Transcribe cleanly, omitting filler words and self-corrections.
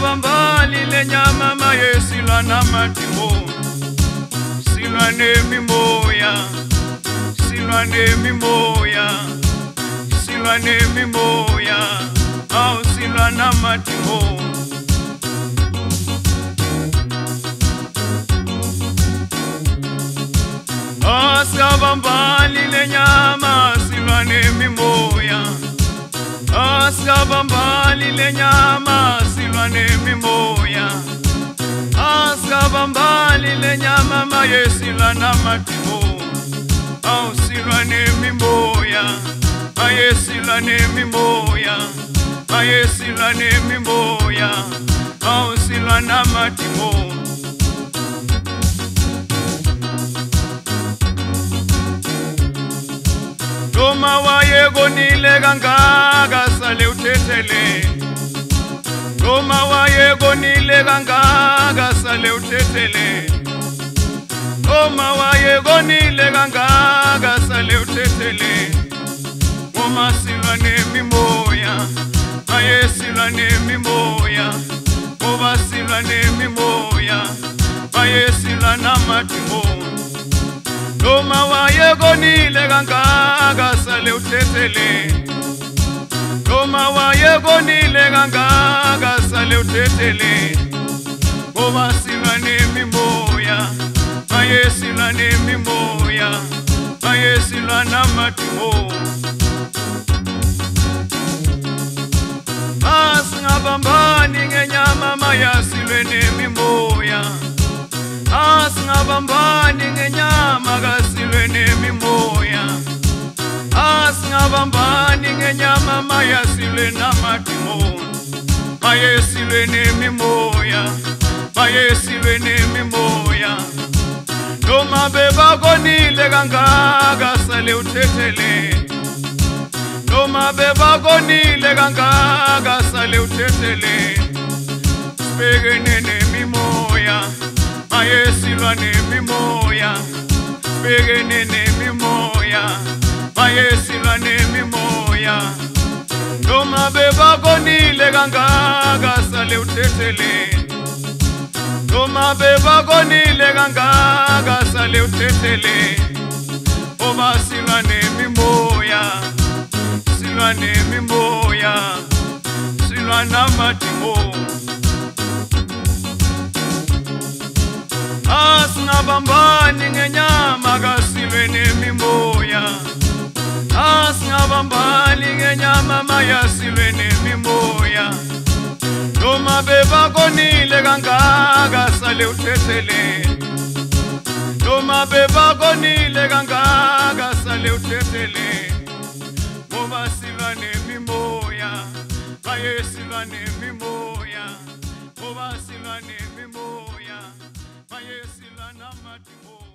Asingabambali lenyama maye silwa namatimo. Silwa nemimoya, silwa nemimoya, silwa nemimoya, au silwa namatimo. Asingabambali lenyama silwa nemimoya. Asingabambali lenyama silwa nemimoya. Asingabambali lenyama maye silwa namatimo. Au silwa nemimoya, maye silwa nemimoya, maye silwa nemimoya, au silwa namatimo. Noma wayegonile kangaka sale uthethele. Noma wayegonile kangaka sale uthethele. Noma wayegonile kangaka sale uthethele. Uma silwa nemimoya, maye silwa nemimoya, uba silwa nemimoya, maye silwa namatimo. Noma wayegonile kangaka sale uthethele. Noma wayegonile kangaka sale uthethele. Uba silwa nemimoya, maye silwa nemimoya, maye silwa namatimo. Asingabambani ngenyama maya silwe nemimoya. Asingabambani ngenyama kasilwe nemimoya. Asingabambani ngenyama maya silwe namatimo. Maye silwe nemimoya, maye silwe nemimoya. Noma bebagonile kangaka sale uthethele. Noma bebagonile kangaka sale uthethele. Sibhekene nemimoya, maye silwa nemimoya. Sibhekene nemimoya, maye silwa nemimoya. Noma bebagonile kangaka sale uthethele. Noma bebagonile kangaka sale uthethele. Uba silwa nemimoya, silwa nemimoya, silwa namatimo. Asingabambani ngenyama kasilwe nemimoya. Asingabambani ngenyama maya silwe nemimoya. Noma bebagonile kangaka sale uthethele. Noma bebagonile kangaka sale uthethele. Uba silwa nemimoya, maye silwa nemimoya, uba silwa nemimoya, maye silwa namatimo.